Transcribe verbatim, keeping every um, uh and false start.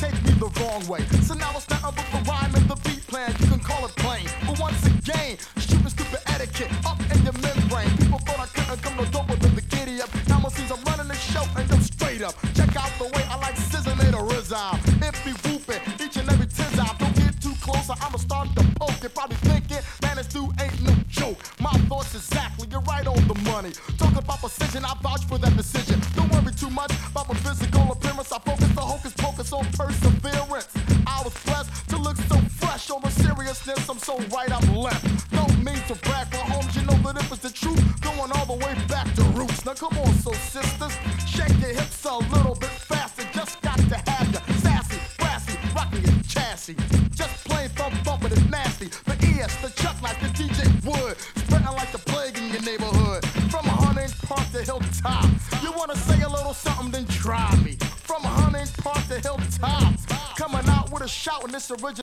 take me the wrong way. So now it's not about the rhyme and the beat plan. You can call it plain. But once again, stupid, stupid etiquette up in your membrane. People thought I couldn't come no dope with the giddy up. Now it seems I'm running the show and I'm straight up. Check out the way I like scissor made a rizal. If be whooping each and every tiz out. Don't get too close or I'ma start to poke. You're probably thinking, man, this dude ain't no joke. My thoughts exactly, you're right on the money. Talk about precision, I vouch for that decision. Don't worry too much about my physical appearance. I focus the hocus pocus on perseverance. I was blessed to look so fresh on the seriousness. I'm so right, I'm left. Don't mean to brag for homes, you know that if it's the truth, going all the way back to roots. Now come on, so sisters, shake your hips a little bit faster. Just got to have you sassy, brassy, rocking your chassis. Just plain thump thump, but it's nasty. The E S, the Chuck like the D J Wood, spreading like the plague in your neighborhood. From Huntington Park to Hilltop, you wanna say a little something, then try me. From Huntington Park to Hilltop, coming out with a shout in this original.